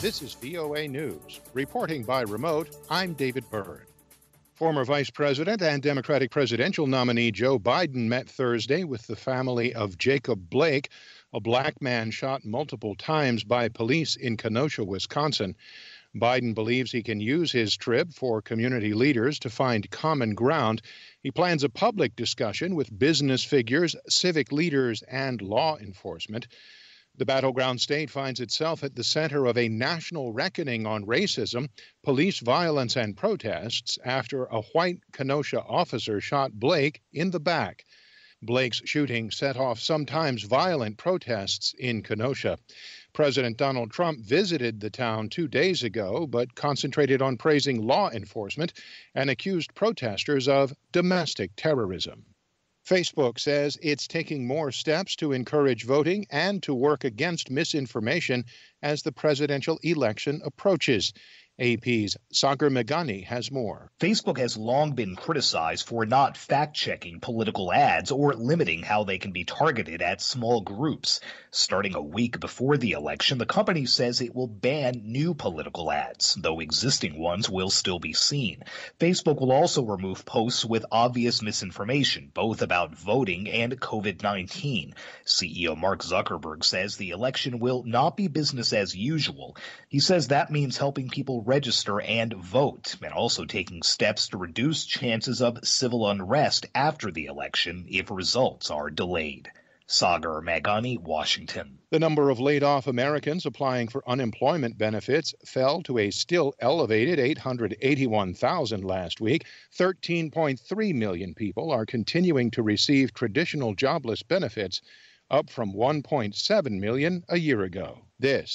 This is VOA News. Reporting by remote, I'm David Byrd. Former Vice President and Democratic presidential nominee Joe Biden met Thursday with the family of Jacob Blake, a black man shot multiple times by police in Kenosha, Wisconsin. Biden believes he can use his trip for community leaders to find common ground. He plans a public discussion with business figures, civic leaders, and law enforcement. The battleground state finds itself at the center of a national reckoning on racism, police violence, and protests after a white Kenosha officer shot Blake in the back. Blake's shooting set off sometimes violent protests in Kenosha. President Donald Trump visited the town 2 days ago, but concentrated on praising law enforcement and accused protesters of domestic terrorism. Facebook says it's taking more steps to encourage voting and to work against misinformation as the presidential election approaches. AP's Sagar Meghani has more. Facebook has long been criticized for not fact-checking political ads or limiting how they can be targeted at small groups. Starting a week before the election, the company says it will ban new political ads, though existing ones will still be seen. Facebook will also remove posts with obvious misinformation, both about voting and COVID-19. CEO Mark Zuckerberg says the election will not be business as usual. He says that means helping people register and vote, and also taking steps to reduce chances of civil unrest after the election if results are delayed. Sagar Meghani, Washington. The number of laid-off Americans applying for unemployment benefits fell to a still elevated 881,000 last week. 13.3 million people are continuing to receive traditional jobless benefits, up from 1.7 million a year ago. This